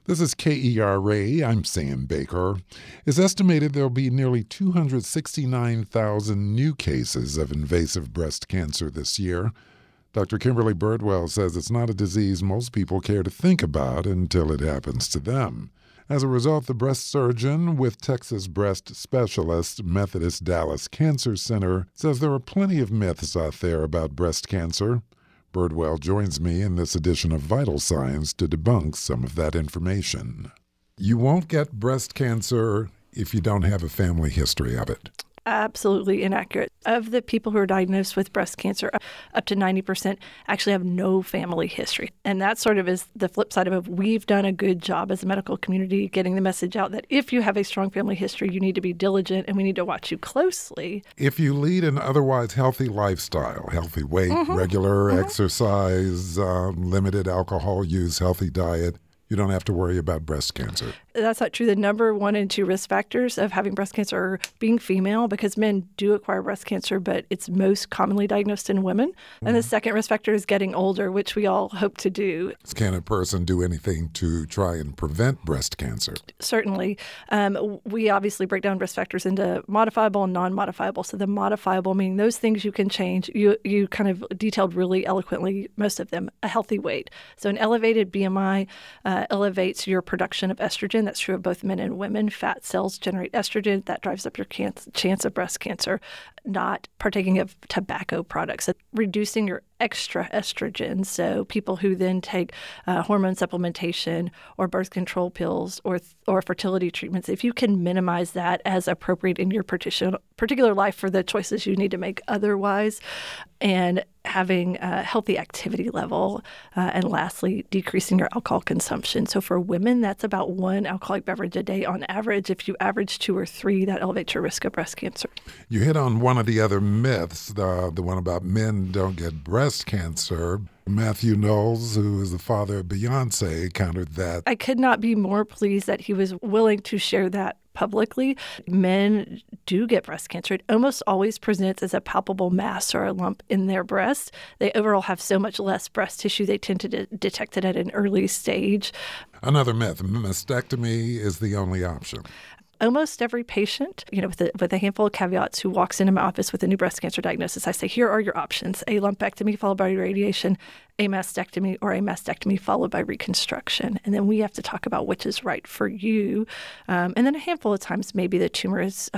This is KERA. I'm Sam Baker. It's estimated there'll be nearly 269,000 new cases of invasive breast cancer this year. Dr. Kimberly Birdwell says it's not a disease most people care to think about until it happens to them. As a result, the breast surgeon with Texas Breast Specialist Methodist Dallas Cancer Center says there are plenty of myths out there about breast cancer. Birdwell joins me in this edition of Vital Signs to debunk some of that information. You won't get breast cancer if you don't have a family history of it. Absolutely inaccurate. Of the people who are diagnosed with breast cancer, up to 90% actually have no family history. And that sort of is the flip side of it. We've done a good job as a medical community getting the message out that if you have a strong family history, you need to be diligent and we need to watch you closely. If you lead an otherwise healthy lifestyle, healthy weight, regular exercise, limited alcohol use, healthy diet, you don't have to worry about breast cancer. That's not true. The number 1 and 2 risk factors of having breast cancer are being female, because men do acquire breast cancer, but it's most commonly diagnosed in women. And the second risk factor is getting older, which we all hope to do. Can a person do anything to try and prevent breast cancer? Certainly. We obviously break down risk factors into modifiable and non-modifiable. So the modifiable, meaning those things you can change, you kind of detailed really eloquently most of them. A healthy weight. So an elevated BMI elevates your production of estrogen. That's true of both men and women. Fat cells generate estrogen. That drives up your chance of breast cancer. Not partaking of tobacco products. So reducing your extra estrogen. So people who then take hormone supplementation or birth control pills or fertility treatments, if you can minimize that as appropriate in your particular life for the choices you need to make otherwise, and having a healthy activity level, and lastly, decreasing your alcohol consumption. So for women, that's about 1 alcoholic beverage a day on average. If you average 2 or 3, that elevates your risk of breast cancer. You hit on one of the other myths, the one about men don't get breast cancer. Matthew Knowles, who is the father of Beyonce, countered that. I could not be more pleased that he was willing to share that publicly. Men do get breast cancer. It almost always presents as a palpable mass or a lump in their breast. They overall have so much less breast tissue, they tend to detect it at an early stage. Another myth, mastectomy is the only option. Almost every patient, with a handful of caveats, who walks into my office with a new breast cancer diagnosis, I say, here are your options: a lumpectomy followed by radiation, a mastectomy, or a mastectomy followed by reconstruction. And then we have to talk about which is right for you. And then a handful of times, maybe the tumor is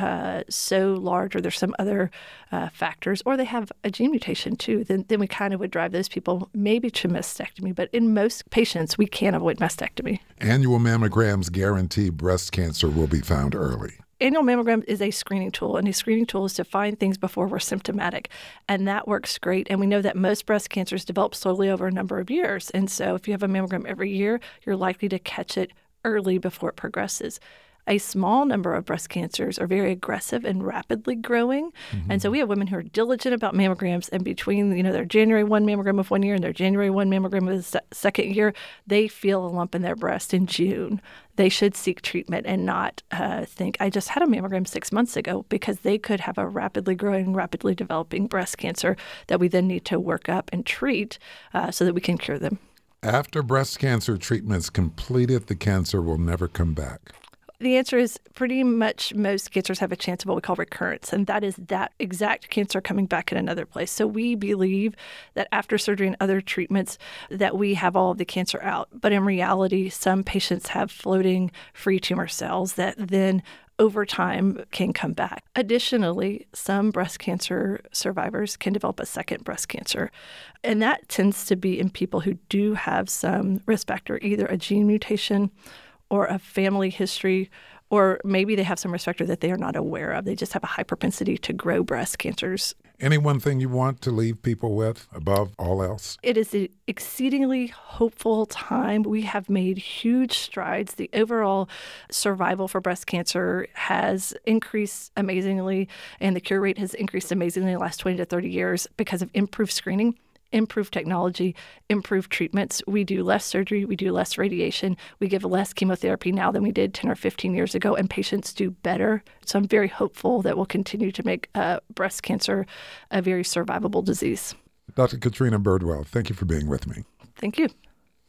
so large, or there's some other factors, or they have a gene mutation too. Then we kind of would drive those people maybe to mastectomy. But in most patients, we can avoid mastectomy. Annual mammograms guarantee breast cancer will be found early. Annual mammogram is a screening tool, and a screening tool is to find things before we're symptomatic, and that works great. And we know that most breast cancers develop slowly over a number of years, and so if you have a mammogram every year, you're likely to catch it early before it progresses. A small number of breast cancers are very aggressive and rapidly growing. And so we have women who are diligent about mammograms, and between their January 1 mammogram of 1 year and their January 1 mammogram of the second year, they feel a lump in their breast in June. They should seek treatment and not think, I just had a mammogram 6 months ago, because they could have a rapidly growing, rapidly developing breast cancer that we then need to work up and treat so that we can cure them. After breast cancer treatment's completed, the cancer will never come back. The answer is pretty much most cancers have a chance of what we call recurrence, and that is that exact cancer coming back in another place. So we believe that after surgery and other treatments that we have all of the cancer out. But in reality, some patients have floating free tumor cells that then over time can come back. Additionally, some breast cancer survivors can develop a second breast cancer. And that tends to be in people who do have some risk factor, either a gene mutation or a family history, or maybe they have some risk factor that they are not aware of. They just have a high propensity to grow breast cancers. Any one thing you want to leave people with above all else? It is an exceedingly hopeful time. We have made huge strides. The overall survival for breast cancer has increased amazingly, and the cure rate has increased amazingly in the last 20 to 30 years because of improved screening, improved technology, improved treatments. We do less surgery, we do less radiation, we give less chemotherapy now than we did 10 or 15 years ago, and patients do better. So I'm very hopeful that we'll continue to make breast cancer a very survivable disease. Dr. Katrina Birdwell, thank you for being with me. Thank you.